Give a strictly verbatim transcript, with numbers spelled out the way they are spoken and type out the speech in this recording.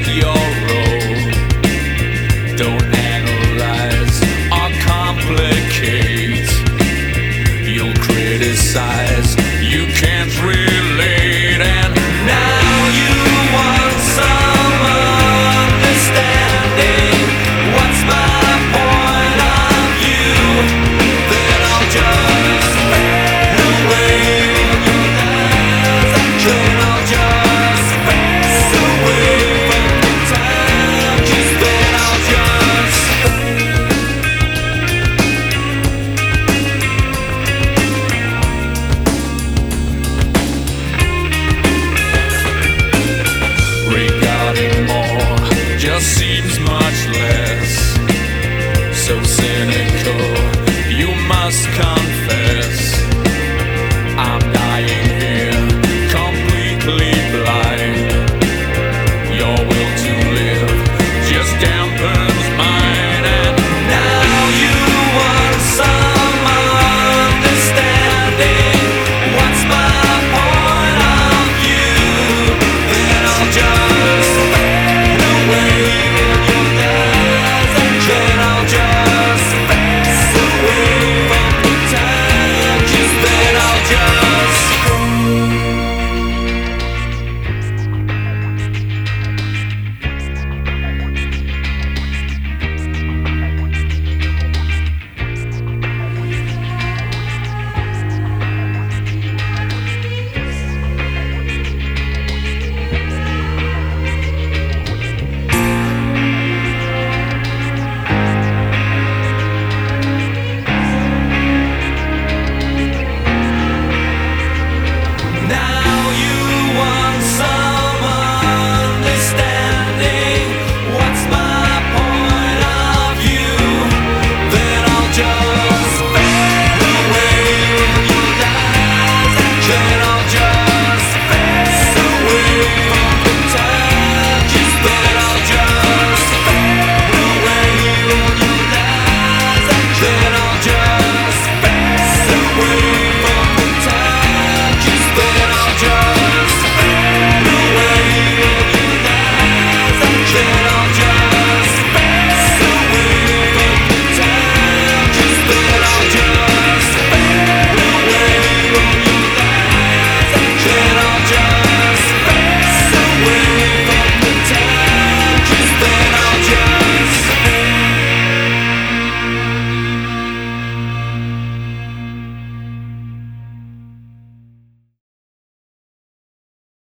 take your role. Don't analyze or complicate. You'll criticize, you can't relate, and now you want some understanding. What's my point of view? Then I'll just fade away. Then I'll just fade away from time. Just then I'll just regarding more just seems much less. So cynical, you must confess. I'm dying here, completely blind. Your will to live